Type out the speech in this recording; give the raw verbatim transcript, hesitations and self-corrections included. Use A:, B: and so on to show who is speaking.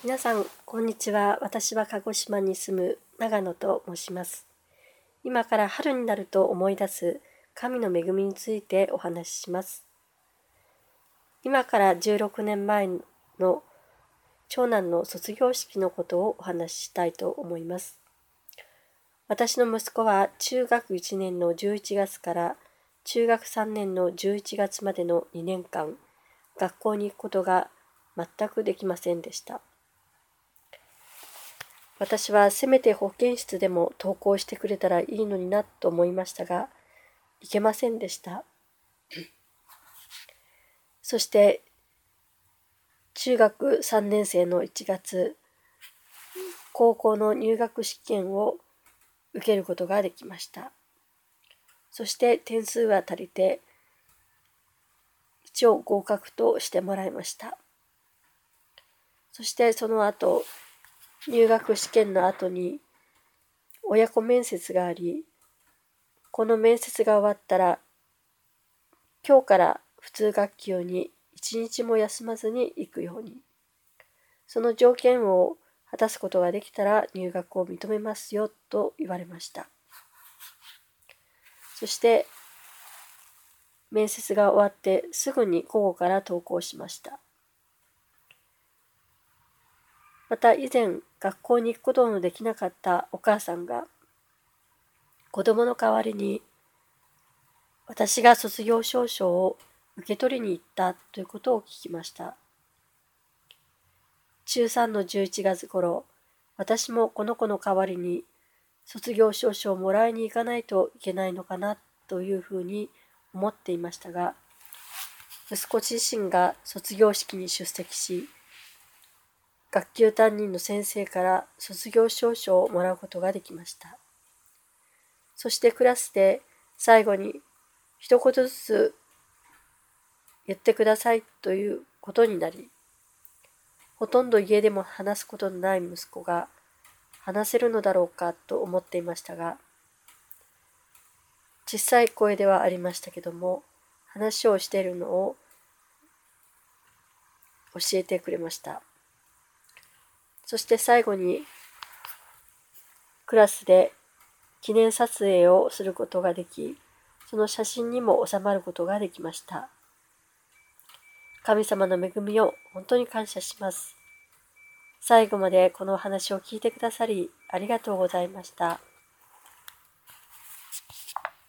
A: 皆さん、こんにちは。私は鹿児島に住む長野と申します。今から春になると思い出す神の恵みについてお話しします。今からじゅうろくねんまえの長男の卒業式のことをお話ししたいと思います。私の息子は中学いちねんのじゅういちがつから中学さんねんのじゅういちがつまでのにねんかん、学校に行くことが全くできませんでした。私はせめて保健室でも登校してくれたらいいのになと思いましたが、いけませんでした。そして中学さんねん生のいちがつ、高校の入学試験を受けることができました。そして点数は足りて、一応合格としてもらいました。そしてその後、入学試験の後に親子面接があり、この面接が終わったら、今日から普通学級に一日も休まずに行くように。その条件を果たすことができたら入学を認めますよと言われました。そして面接が終わってすぐに午後から登校しました。また以前学校に行くことのできなかったお母さんが子供の代わりに私が卒業証書を受け取りに行ったということを聞きました。中さんのじゅういちがつ頃、私もこの子の代わりに卒業証書をもらいに行かないといけないのかなというふうに思っていましたが、息子自身が卒業式に出席し、学級担任の先生から卒業証書をもらうことができました。そしてクラスで最後に一言ずつ言ってくださいということになり、ほとんど家でも話すことのない息子が話せるのだろうかと思っていましたが、小さい声ではありましたけども、話をしているのを教えてくれました。そして最後にクラスで記念撮影をすることができ、その写真にも収まることができました。神様の恵みを本当に感謝します。最後までこのお話を聞いてくださりありがとうございました。